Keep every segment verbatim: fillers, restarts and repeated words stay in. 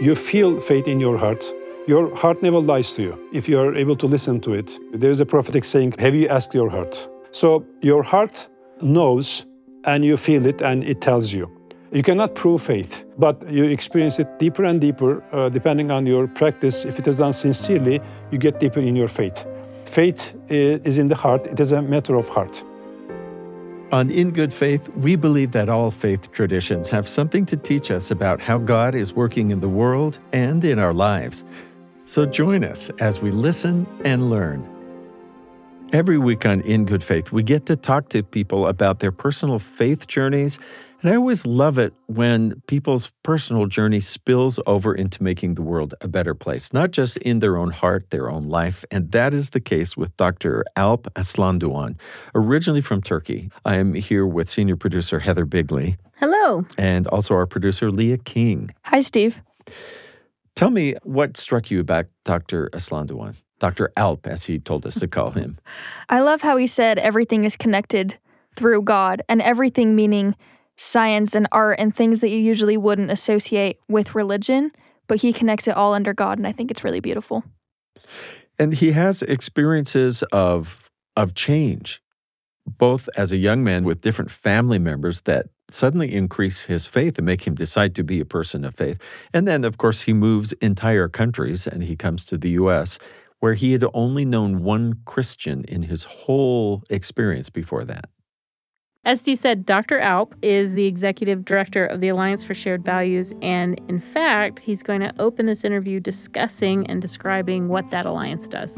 you feel faith in your heart. Your heart never lies to you if you are able to listen to it. There is a prophetic saying, have you asked your heart? So your heart knows and you feel it and it tells you. You cannot prove faith, but you experience it deeper and deeper uh, depending on your practice. If it is done sincerely, you get deeper in your faith. Faith is in the heart. It is a matter of heart. On In Good Faith, we believe that all faith traditions have something to teach us about how God is working in the world and in our lives. So join us as we listen and learn. Every week on In Good Faith, we get to talk to people about their personal faith journeys, and I always love it when people's personal journey spills over into making the world a better place, not just in their own heart, their own life, and that is the case with Doctor Alp Aslandoğan, originally from Turkey. I am here with senior producer Heather Bigley. Hello. And also our producer Leah King. Hi, Steve. Tell me what struck you about Doctor Aslandoğan, Doctor Alp, as he told us to call him. I love how he said everything is connected through God, and everything meaning science and art and things that you usually wouldn't associate with religion, but he connects it all under God, and I think it's really beautiful. And he has experiences of of change, both as a young man with different family members that suddenly increase his faith and make him decide to be a person of faith. And then, of course, he moves entire countries and he comes to the U S, where he had only known one Christian in his whole experience before that. As Steve said, Doctor Alp is the executive director of the Alliance for Shared Values, and in fact, he's going to open this interview discussing and describing what that alliance does.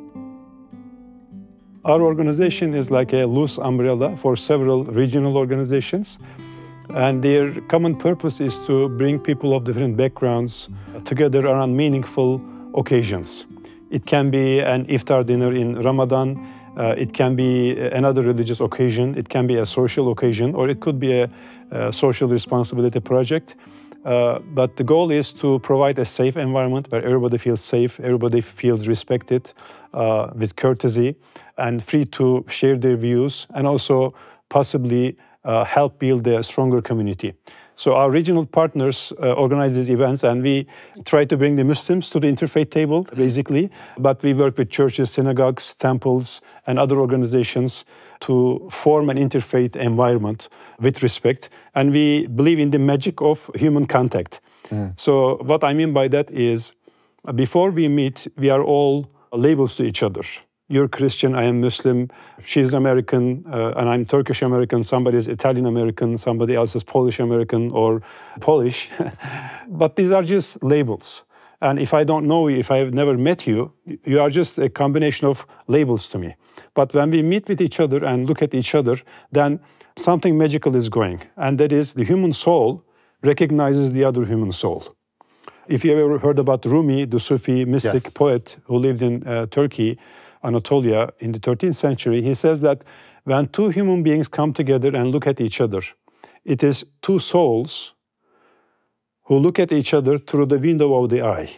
Our organization is like a loose umbrella for several regional organizations, and their common purpose is to bring people of different backgrounds together around meaningful occasions. It can be an iftar dinner in Ramadan. Uh, it can be another religious occasion, it can be a social occasion, or it could be a, a social responsibility project. Uh, but the goal is to provide a safe environment where everybody feels safe, everybody feels respected, uh, with courtesy, and free to share their views, and also possibly uh, help build a stronger community. So our regional partners uh, organize these events, and we try to bring the Muslims to the interfaith table, basically. But we work with churches, synagogues, temples, and other organizations to form an interfaith environment with respect. And we believe in the magic of human contact. Mm. So what I mean by that is, before we meet, we are all labels to each other. You're Christian, I am Muslim, she's American, uh, and I'm Turkish American, somebody is Italian American, somebody else is Polish American or Polish. But these are just labels. And if I don't know you, if I've never met you, you are just a combination of labels to me. But when we meet with each other and look at each other, then something magical is going. And that is, the human soul recognizes the other human soul. If you ever heard about Rumi, the Sufi mystic yes. poet who lived in uh, Turkey, Anatolia, in the thirteenth century, he says that when two human beings come together and look at each other, it is two souls who look at each other through the window of the eye.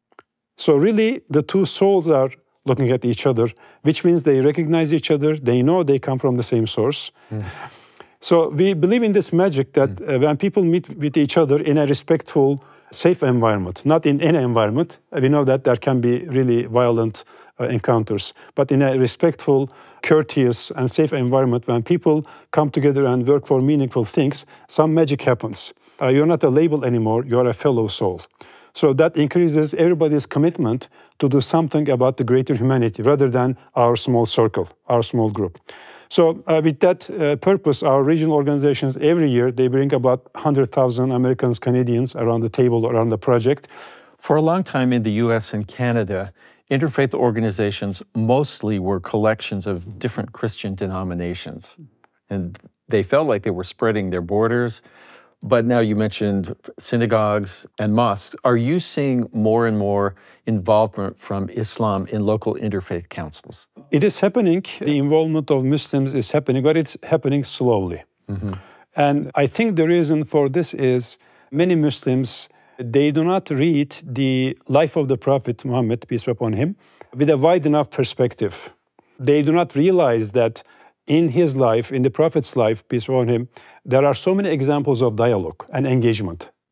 So really, the two souls are looking at each other, which means they recognize each other, they know they come from the same source. Mm. So we believe in this magic that mm. uh, when people meet with each other in a respectful, safe environment, not in any environment, we know that there can be really violent Uh, encounters, but in a respectful, courteous, and safe environment, when people come together and work for meaningful things, some magic happens. Uh, you're not a label anymore, you're a fellow soul. So that increases everybody's commitment to do something about the greater humanity rather than our small circle, our small group. So uh, with that uh, purpose, our regional organizations, every year, they bring about one hundred thousand Americans, Canadians around the table, around the project. For a long time in the U S and Canada, interfaith organizations mostly were collections of different Christian denominations. And they felt like they were spreading their borders. But now you mentioned synagogues and mosques. Are you seeing more and more involvement from Islam in local interfaith councils? It is happening. The involvement of Muslims is happening, but it's happening slowly. Mm-hmm. And I think the reason for this is many Muslims, they do not read the life of the Prophet Muhammad, peace be upon him, with a wide enough perspective. They do not realize that in his life, in the Prophet's life, peace be upon him, there are so many examples of dialogue and engagement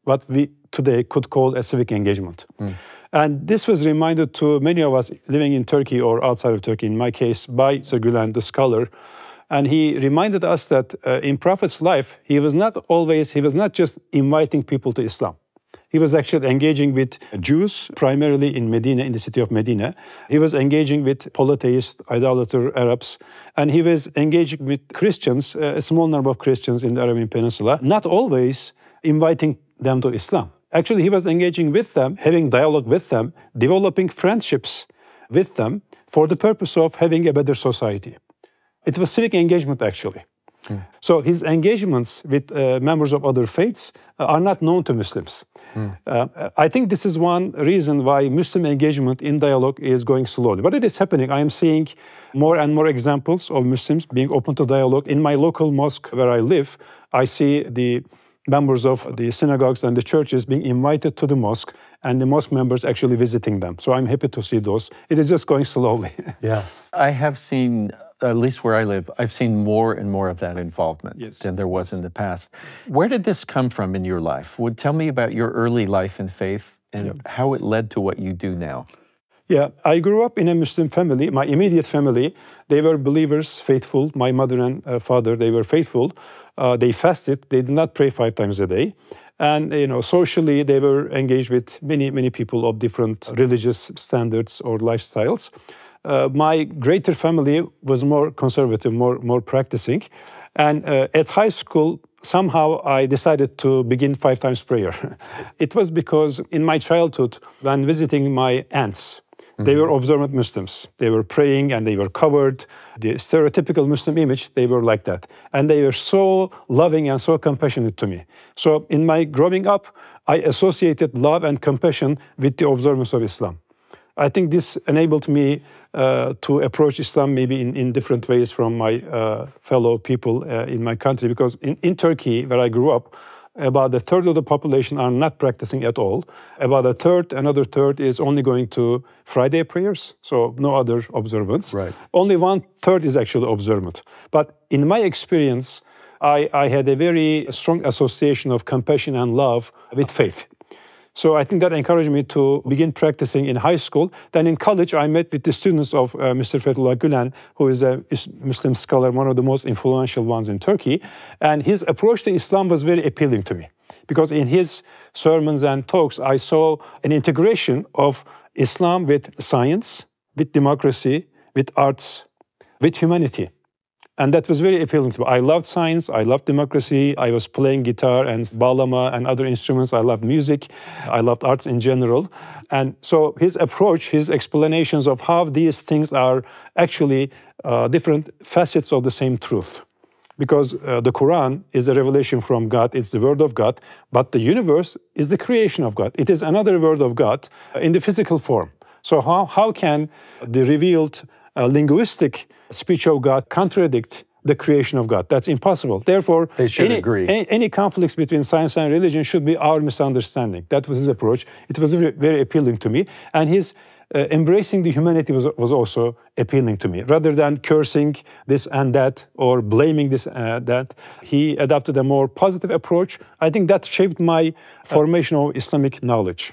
what we today could call a civic engagement. Mm. And this was reminded to many of us living in Turkey or outside of Turkey, in my case, by Sir Gülen, the scholar. And he reminded us that uh, in Prophet's life, he was not always, he was not just inviting people to Islam. He was actually engaging with Jews, primarily in Medina, in the city of Medina. He was engaging with polytheist, idolater Arabs. And he was engaging with Christians, a small number of Christians in the Arabian Peninsula, not always inviting them to Islam. Actually, he was engaging with them, having dialogue with them, developing friendships with them for the purpose of having a better society. It was civic engagement, actually. Mm. So his engagements with uh, members of other faiths uh, are not known to Muslims. Mm. Uh, I think this is one reason why Muslim engagement in dialogue is going slowly. But it is happening. I am seeing more and more examples of Muslims being open to dialogue. In my local mosque where I live, I see the members of the synagogues and the churches being invited to the mosque and the mosque members actually visiting them. So I'm happy to see those. It is just going slowly. Yeah. I have seen, at least where I live, I've seen more and more of that involvement yes. than there was in the past. Where did this come from in your life? Would tell me about your early life in faith and yep. how it led to what you do now. Yeah, I grew up in a Muslim family. My immediate family, they were believers, faithful. My mother and uh, father, they were faithful. Uh, they fasted. They did not pray five times a day. And, you know, socially, they were engaged with many, many people of different religious standards or lifestyles. Uh, my greater family was more conservative, more, more practicing. And uh, at high school, somehow I decided to begin five times prayer. It was because in my childhood, when visiting my aunts, they were observant Muslims. They were praying and they were covered. The stereotypical Muslim image, they were like that. And they were so loving and so compassionate to me. So in my growing up, I associated love and compassion with the observance of Islam. I think this enabled me uh, to approach Islam maybe in, in different ways from my uh, fellow people uh, in my country. Because in, in Turkey, where I grew up, about a third of the population are not practicing at all. About a third, another third is only going to Friday prayers, so no other observance. Right. Only one third is actually observant. But in my experience, I, I had a very strong association of compassion and love with faith. So I think that encouraged me to begin practicing in high school. Then in college, I met with the students of uh, Mister Fethullah Gülen, who is a Muslim scholar, one of the most influential ones in Turkey. And his approach to Islam was very appealing to me. Because in his sermons and talks, I saw an integration of Islam with science, with democracy, with arts, with humanity. And that was very appealing to me. I loved science, I loved democracy, I was playing guitar and bağlama and other instruments, I loved music, I loved arts in general. And so his approach, his explanations of how these things are actually uh, different facets of the same truth. Because uh, the Quran is a revelation from God, it's the word of God, but the universe is the creation of God. It is another word of God in the physical form. So how, how can the revealed uh, linguistic speech of God contradict the creation of God? That's impossible. Therefore, they should any, agree. Any, any conflicts between science and religion should be our misunderstanding. That was his approach. It was very, very appealing to me. And his uh, embracing the humanity was, was also appealing to me. Rather than cursing this and that or blaming this and that, he adopted a more positive approach. I think that shaped my formation of Islamic knowledge.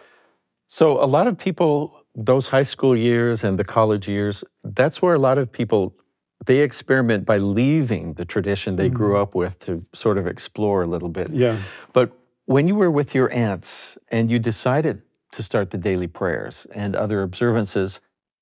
So a lot of people, those high school years and the college years, that's where a lot of people, they experiment by leaving the tradition they mm. grew up with to sort of explore a little bit. Yeah. But when you were with your aunts and you decided to start the daily prayers and other observances,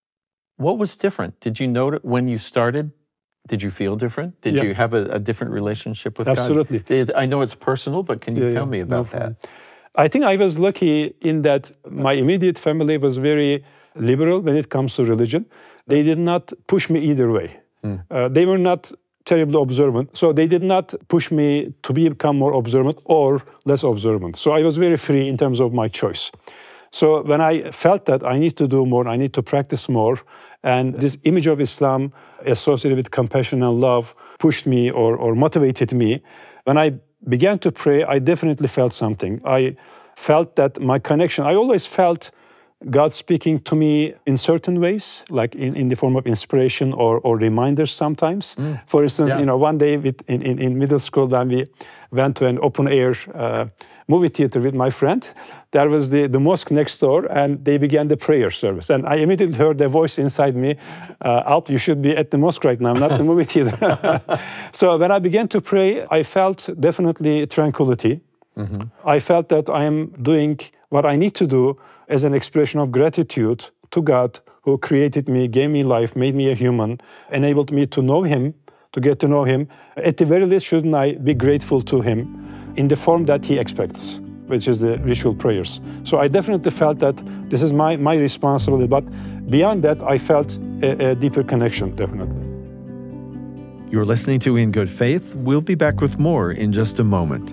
what was different? Did you notice when you started? Did you feel different? Did yeah. you have a, a different relationship with Absolutely. God? Absolutely. I know it's personal, but can you yeah, tell yeah. me about no that? I think I was lucky in that my immediate family was very liberal when it comes to religion. They did not push me either way. Mm. Uh, they were not terribly observant, so they did not push me to become more observant or less observant. So I was very free in terms of my choice. So when I felt that I need to do more, I need to practice more, and this image of Islam associated with compassion and love pushed me or, or motivated me, when I began to pray, I definitely felt something. I felt that my connection, I always felt God speaking to me in certain ways, like in, in the form of inspiration or, or reminders sometimes. Mm. For instance, yeah. you know, one day with, in, in, in middle school when we went to an open-air uh, movie theater with my friend. There was the, the mosque next door, and they began the prayer service. And I immediately heard a voice inside me, uh, Alp, you should be at the mosque right now, not the movie theater. So when I began to pray, I felt definitely tranquility. Mm-hmm. I felt that I am doing what I need to do as an expression of gratitude to God, who created me, gave me life, made me a human, enabled me to know Him, to get to know Him. At the very least, shouldn't I be grateful to Him in the form that He expects, which is the ritual prayers. So I definitely felt that this is my, my responsibility, but beyond that, I felt a, a deeper connection, definitely. You're listening to In Good Faith. We'll be back with more in just a moment.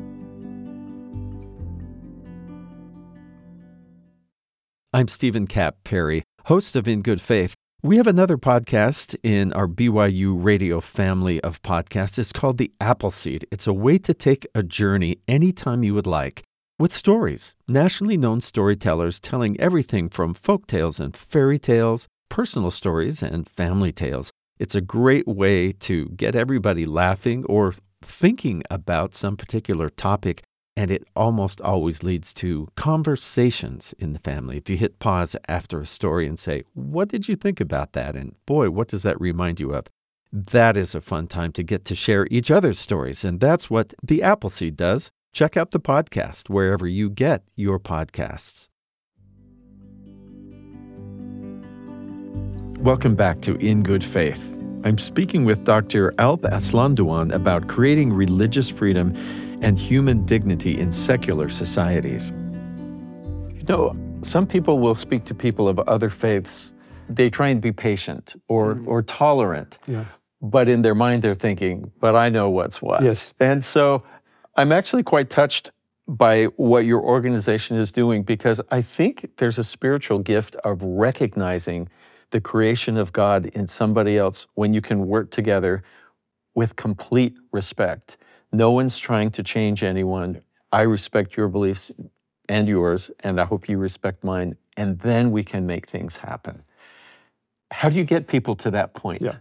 I'm Stephen Kapp Perry, host of In Good Faith. We have another podcast in our B Y U radio family of podcasts. It's called The Appleseed. It's a way to take a journey anytime you would like with stories, nationally known storytellers telling everything from folk tales and fairy tales, personal stories, and family tales. It's a great way to get everybody laughing or thinking about some particular topic, and it almost always leads to conversations in the family. If you hit pause after a story and say, what did you think about that? And boy, what does that remind you of? That is a fun time to get to share each other's stories. And that's what The Appleseed does. Check out the podcast wherever you get your podcasts. Welcome back to In Good Faith. I'm speaking with Doctor Alp Aslandogan about creating religious freedom and human dignity in secular societies. You know, some people will speak to people of other faiths. They try and be patient or, mm. or tolerant. Yeah. But in their mind, they're thinking, but I know what's what. Yes. And so I'm actually quite touched by what your organization is doing, because I think there's a spiritual gift of recognizing the creation of God in somebody else when you can work together with complete respect. No one's trying to change anyone. I respect your beliefs and yours, and I hope you respect mine, and then we can make things happen. How do you get people to that point? Yeah.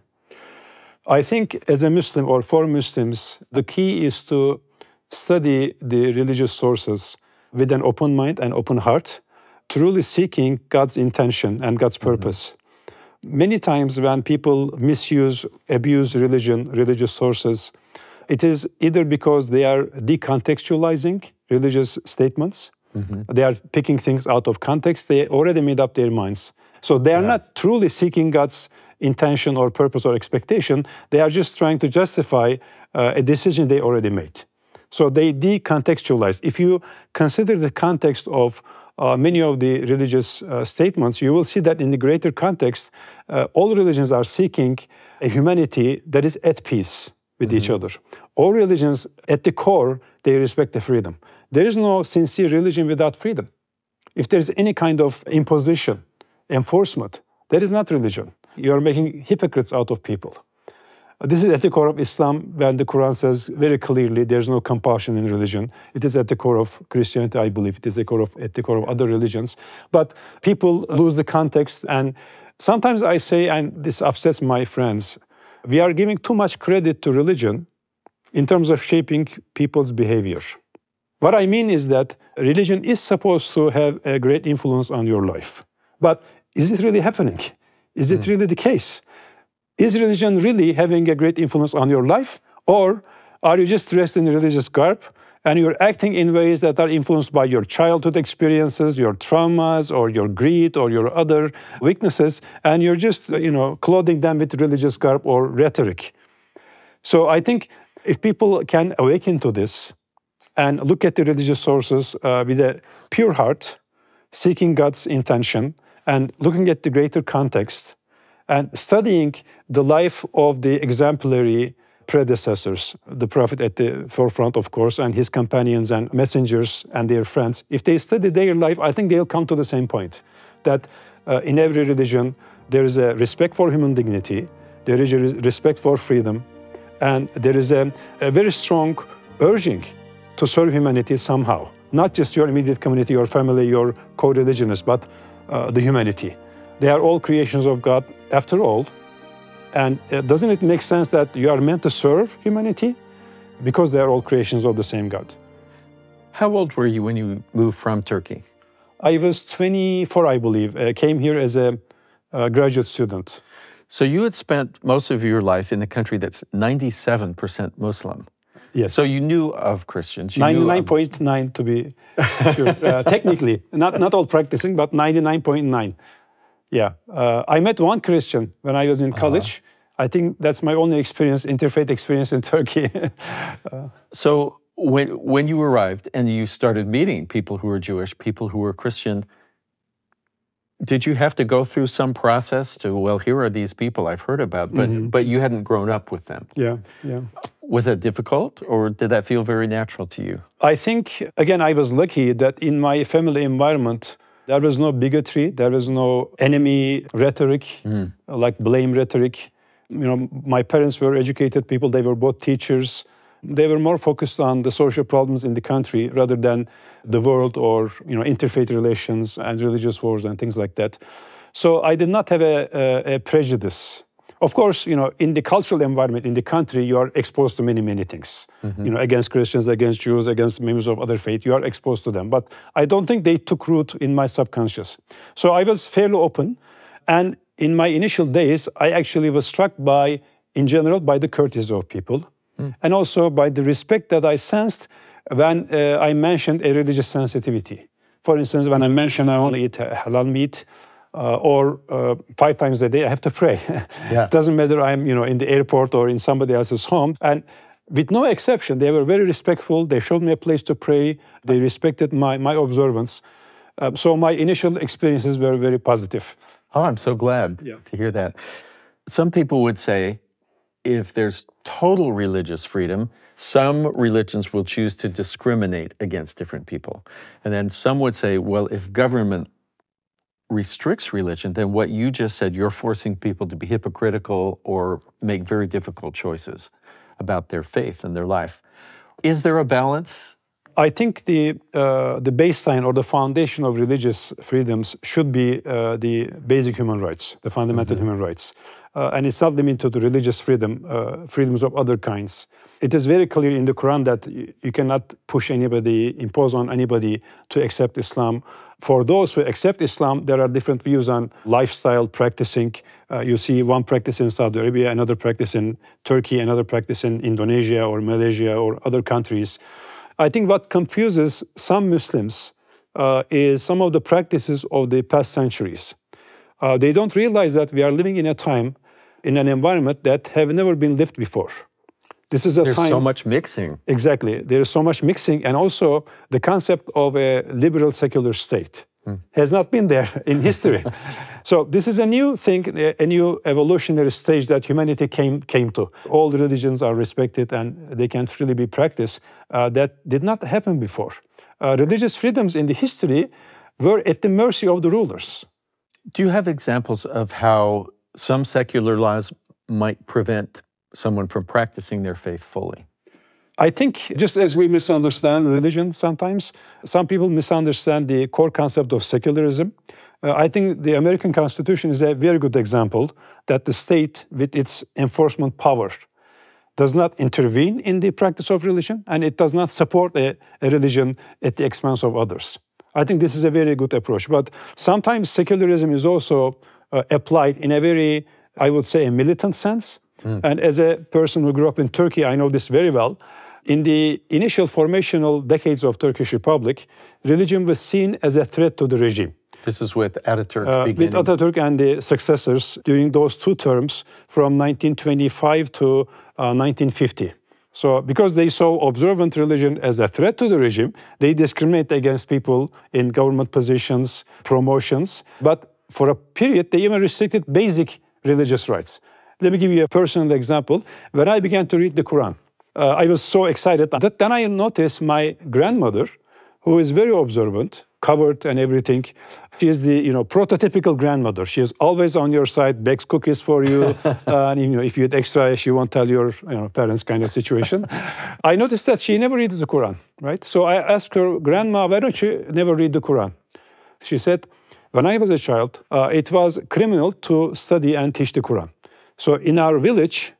I think as a Muslim or for Muslims, the key is to study the religious sources with an open mind and open heart, truly seeking God's intention and God's purpose. Mm-hmm. Many times when people misuse, abuse religion, religious sources, it is either because they are decontextualizing religious statements, mm-hmm. they are picking things out of context, they already made up their minds. So they are yeah. not truly seeking God's intention or purpose or expectation, they are just trying to justify uh, a decision they already made. So they decontextualize. If you consider the context of uh, many of the religious uh, statements, you will see that in the greater context, uh, all religions are seeking a humanity that is at peace with mm-hmm. each other. All religions, at the core, they respect the freedom. There is no sincere religion without freedom. If there is any kind of imposition, enforcement, that is not religion. You are making hypocrites out of people. This is at the core of Islam, when the Quran says very clearly there's no compassion in religion. It is at the core of Christianity, I believe. It is the core of, at the core of other religions. But people lose the context, and sometimes I say, and this upsets my friends, we are giving too much credit to religion in terms of shaping people's behavior. What I mean is that religion is supposed to have a great influence on your life. But is it really happening? Is it mm. really the case? Is religion really having a great influence on your life? Or are you just dressed in religious garb and you're acting in ways that are influenced by your childhood experiences, your traumas, or your greed, or your other weaknesses, and you're just, you know, clothing them with religious garb or rhetoric? So I think if people can awaken to this and look at the religious sources uh, with a pure heart, seeking God's intention, and looking at the greater context, and studying the life of the exemplary predecessors, the Prophet at the forefront, of course, and his companions and messengers and their friends, if they study their life, I think they'll come to the same point, that uh, in every religion, there is a respect for human dignity, there is a respect for freedom, and there is a, a very strong urging to serve humanity somehow. Not just your immediate community, your family, your co-religionists, but uh, the humanity. They are all creations of God after all. And uh, doesn't it make sense that you are meant to serve humanity? because they are all creations of the same God. How old were you when you moved from Turkey? I was twenty-four, I believe. I came here as a, a graduate student. So you had spent most of your life in a country that's ninety-seven percent Muslim. Yes. So you knew of Christians. You knew ninety-nine of- point nine to be sure. Uh, technically, not, not all practicing, but ninety-nine point nine. Yeah. Uh, I met one Christian when I was in college. I think that's my only experience, interfaith experience in Turkey. So when when you arrived and you started meeting people who were Jewish, people who were Christian, did you have to go through some process to, well, here are these people I've heard about, but but you hadn't grown up with them? Yeah, yeah. Was that difficult, or did that feel very natural to you? I think, again, I was lucky that in my family environment, there was no bigotry, there was no enemy rhetoric, like blame rhetoric. You know, my parents were educated people, they were both teachers. They were more focused on the social problems in the country rather than the world or, you know, interfaith relations and religious wars and things like that. So I did not have a, a, a prejudice. Of course, you know, in the cultural environment in the country, you are exposed to many, many things. You know, against Christians, against Jews, against members of other faith, you are exposed to them. But I don't think they took root in my subconscious. So I was fairly open. And in my initial days, I actually was struck by, in general, by the courtesy of people. And also by the respect that I sensed when uh, I mentioned a religious sensitivity. For instance, when I mentioned I only eat halal meat, uh, or uh, five times a day I have to pray. Yeah. Doesn't matter I'm you know in the airport or in somebody else's home. And with no exception, they were very respectful. They showed me a place to pray. They respected my my observance. Um, so my initial experiences were very positive. Oh, I'm so glad Yeah. to hear that. Some people would say if there's total religious freedom, some religions will choose to discriminate against different people. And then some would say, well, if government restricts religion, then what you just said, you're forcing people to be hypocritical or make very difficult choices about their faith and their life. Is there a balance? I think the uh, the baseline or the foundation of religious freedoms should be uh, the basic human rights, the fundamental human rights. Uh, and it's not limited to religious freedom, uh, freedoms of other kinds. It is very clear in the Quran that you, you cannot push anybody, impose on anybody to accept Islam. For those who accept Islam, there are different views on lifestyle practicing. Uh, you see one practice in Saudi Arabia, another practice in Turkey, another practice in Indonesia or Malaysia or other countries. I think what confuses some Muslims uh, is some of the practices of the past centuries. Uh, they don't realize that we are living in a time, in an environment that have never been lived before. This is a There's time. so much mixing. Exactly. There is so much mixing, and also the concept of a liberal secular state has not been there in history. So this is a new thing, a a new evolutionary stage that humanity came came to. All religions are respected and they can freely be practiced. Uh, that did not happen before. Uh, religious freedoms in the history were at the mercy of the rulers. Do you have examples of how some secular laws might prevent someone from practicing their faith fully? I think just as we misunderstand religion sometimes, some people misunderstand the core concept of secularism. Uh, I think the American Constitution is a very good example that the state, with its enforcement power, does not intervene in the practice of religion, and it does not support a, a religion at the expense of others. I think this is a very good approach. But sometimes secularism is also uh, applied in a very, I would say, a militant sense. And as a person who grew up in Turkey, I know this very well. In the initial formational decades of Turkish Republic, religion was seen as a threat to the regime. This is with Ataturk Uh, with beginning. Ataturk and the successors during those two terms from nineteen twenty-five to uh, nineteen fifty. So because they saw observant religion as a threat to the regime, they discriminate against people in government positions, promotions. But for a period, they even restricted basic religious rights. Let me give you a personal example. When I began to read the Quran, uh, I was so excited that then I noticed my grandmother, who is very observant, covered and everything. She is the you know prototypical grandmother. She is always on your side, bakes cookies for you, uh, and you know if you had extra, she won't tell your you know, parents kind of situation. I noticed that she never reads the Quran, right? So I asked her, Grandma, why don't you never read the Quran? She said, when I was a child, uh, it was criminal to study and teach the Quran. So in our village,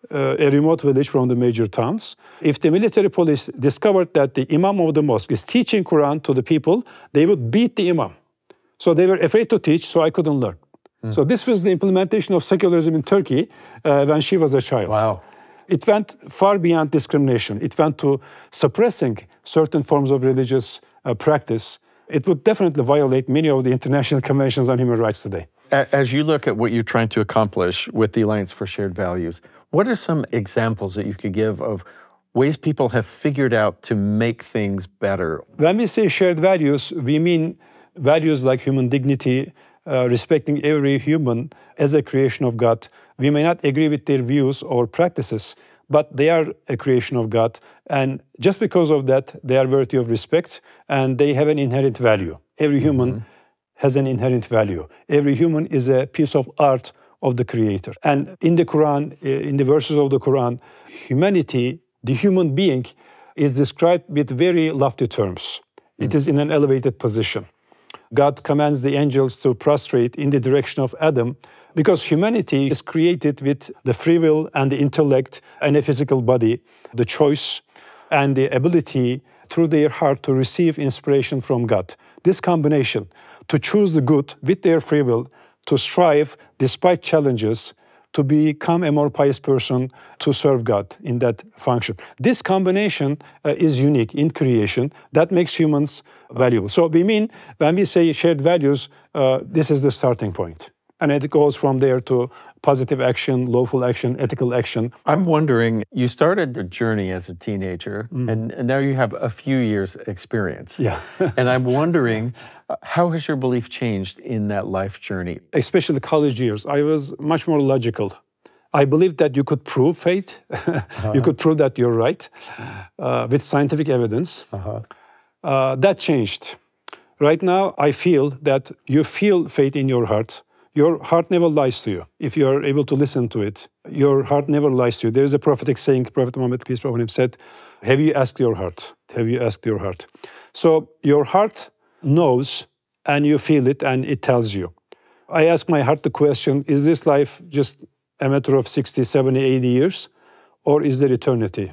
uh, a remote village from the major towns. If the military police discovered that the imam of the mosque is teaching Quran to the people, they would beat the imam. So they were afraid to teach, so I couldn't learn. Mm. So this was the implementation of secularism in Turkey uh, when she was a child. Wow. It went far beyond discrimination. It went to suppressing certain forms of religious uh, practice. It would definitely violate many of the international conventions on human rights today. As you look at what you're trying to accomplish with the Alliance for Shared Values, what are some examples that you could give of ways people have figured out to make things better? When we say shared values, we mean values like human dignity, uh, respecting every human as a creation of God. We may not agree with their views or practices, but they are a creation of God. And just because of that, they are worthy of respect and they have an inherent value. Every human mm-hmm. has an inherent value. Every human is a piece of art of the Creator. And in the Quran, in the verses of the Quran, humanity, the human being, is described with very lofty terms. Mm. It is in an elevated position. God commands the angels to prostrate in the direction of Adam because humanity is created with the free will and the intellect and a physical body, the choice and the ability through their heart to receive inspiration from God. This combination, to choose the good with their free will, to strive despite challenges, to become a more pious person, to serve God in that function. This combination uh, is unique in creation. That makes humans valuable. So we mean, when we say shared values, uh, this is the starting point. And it goes from there to positive action, lawful action, ethical action. I'm wondering, you started the journey as a teenager, mm. and, and now you have a few years experience. Yeah. And I'm wondering, how has your belief changed in that life journey? Especially the college years, I was much more logical. I believed that you could prove faith. uh-huh. You could prove that you're right uh, with scientific evidence. Uh-huh. Uh, that changed. Right now, I feel that you feel faith in your heart. Your heart never lies to you if you are able to listen to it. Your heart never lies to you. There is a prophetic saying, Prophet Muhammad, peace be upon him, said, have you asked your heart? Have you asked your heart? So your heart knows and you feel it and it tells you. I ask my heart the question, is this life just a matter of sixty, seventy, eighty years? Or is there eternity?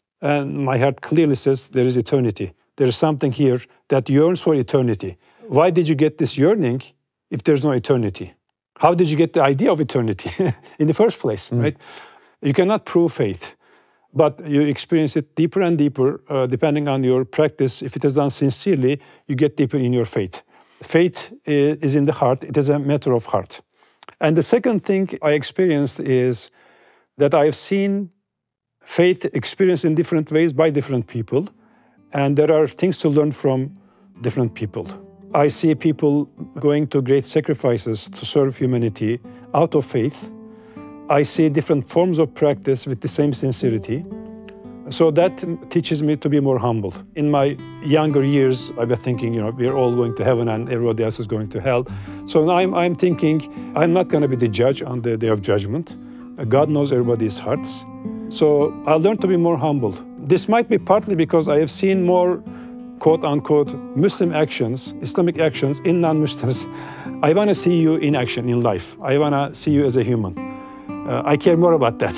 And my heart clearly says there is eternity. There is something here that yearns for eternity. Why did you get this yearning if there's no eternity? How did you get the idea of eternity in the first place, mm. right? You cannot prove faith, but you experience it deeper and deeper, uh, depending on your practice. If it is done sincerely, you get deeper in your faith. Faith is in the heart. It is a matter of heart. And the second thing I experienced is that I've seen faith experienced in different ways by different people, and there are things to learn from different people. I see people going to great sacrifices to serve humanity out of faith. I see different forms of practice with the same sincerity. So that teaches me to be more humble. In my younger years, I was thinking, you know, we're all going to heaven and everybody else is going to hell. So now I'm, I'm thinking, I'm not going to be the judge on the day of judgment. God knows everybody's hearts. So I learned to be more humble. This might be partly because I have seen more quote-unquote Muslim actions, Islamic actions in non-Muslims. I want to see you in action in life. I want to see you as a human. Uh, I care more about that.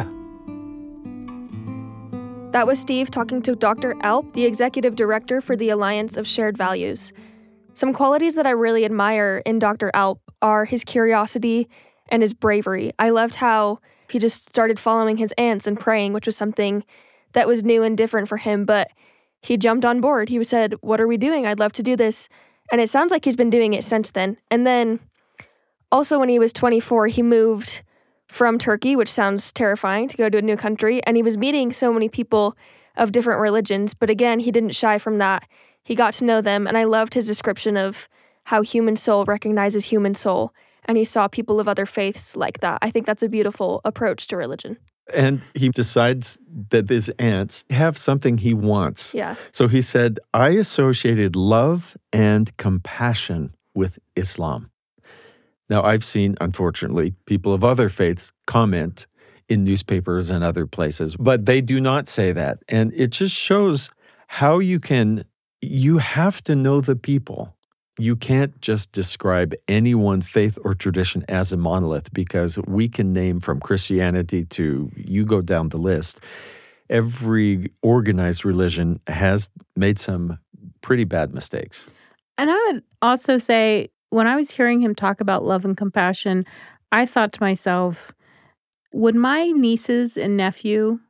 That was Steve talking to Doctor Alp, the Executive Director for the Alliance of Shared Values. Some qualities that I really admire in Doctor Alp are his curiosity and his bravery. I loved how he just started following his ants and praying, which was something that was new and different for him, but he jumped on board. He said, what are we doing? I'd love to do this. And it sounds like he's been doing it since then. And then also when he was twenty-four, he moved from Turkey, which sounds terrifying, to go to a new country. And he was meeting so many people of different religions. But again, he didn't shy from that. He got to know them. And I loved his description of how human soul recognizes human soul. And he saw people of other faiths like that. I think that's a beautiful approach to religion. And he decides that his ants have something he wants. Yeah. So he said, I associated love and compassion with Islam. Now, I've seen, unfortunately, people of other faiths comment in newspapers and other places, but they do not say that. And it just shows how you can, you have to know the people you can't just describe any one faith or tradition as a monolith, because we can name from Christianity to, you go down the list, every organized religion has made some pretty bad mistakes. And I would also say, when I was hearing him talk about love and compassion, I thought to myself, would my nieces and nephew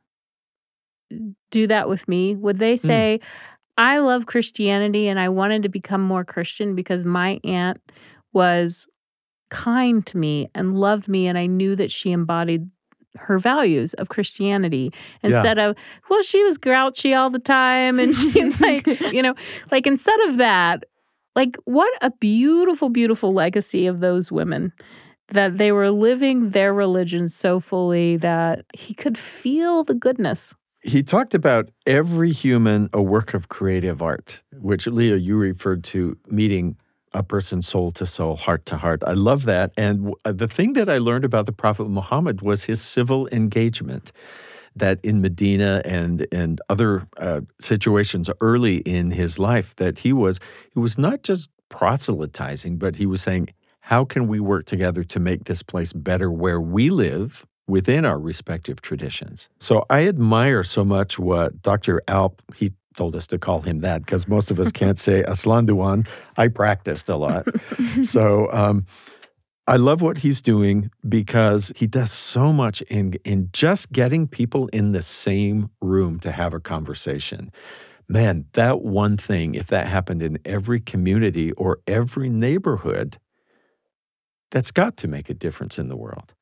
do that with me? Would they say, mm. I love Christianity and I wanted to become more Christian because my aunt was kind to me and loved me, and I knew that she embodied her values of Christianity, instead yeah. of, well, she was grouchy all the time and she like, you know, like instead of that, like what a beautiful, beautiful legacy of those women, that they were living their religion so fully that he could feel the goodness. He talked about every human a work of creative art, which, Leah, you referred to meeting a person soul to soul, heart to heart. I love that. And the thing that I learned about the Prophet Muhammad was his civil engagement, that in Medina and and other uh, situations early in his life, that he was he was not just proselytizing, but he was saying, how can we work together to make this place better where we live within our respective traditions? So I admire so much what Doctor Alp, he told us to call him that because most of us can't say Aslan Duan. I practiced a lot. so um, I love what he's doing because he does so much in, in just getting people in the same room to have a conversation. Man, that one thing, if that happened in every community or every neighborhood, that's got to make a difference in the world.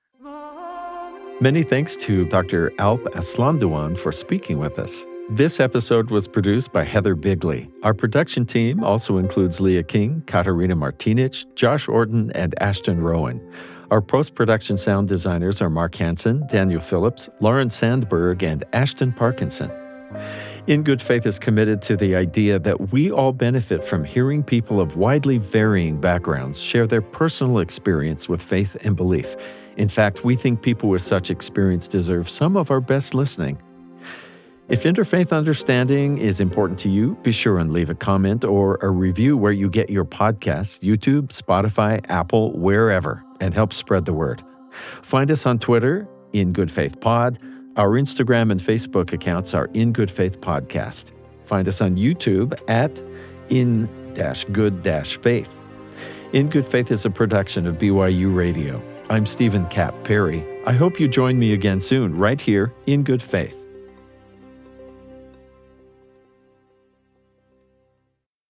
Many thanks to Doctor Alp Aslanduan for speaking with us. This episode was produced by Heather Bigley. Our production team also includes Leah King, Katarina Martinich, Josh Orton, and Ashton Rowan. Our post-production sound designers are Mark Hansen, Daniel Phillips, Lauren Sandberg, and Ashton Parkinson. In Good Faith is committed to the idea that we all benefit from hearing people of widely varying backgrounds share their personal experience with faith and belief. In fact, we think people with such experience deserve some of our best listening. If interfaith understanding is important to you, be sure and leave a comment or a review where you get your podcasts, YouTube, Spotify, Apple, wherever, and help spread the word. Find us on Twitter, In Good Faith Pod. Our Instagram and Facebook accounts are In Good Faith Podcast. Find us on YouTube at In Good Faith. In Good Faith is a production of B Y U Radio. I'm Stephen Cap Perry. I hope you join me again soon, right here in Good Faith.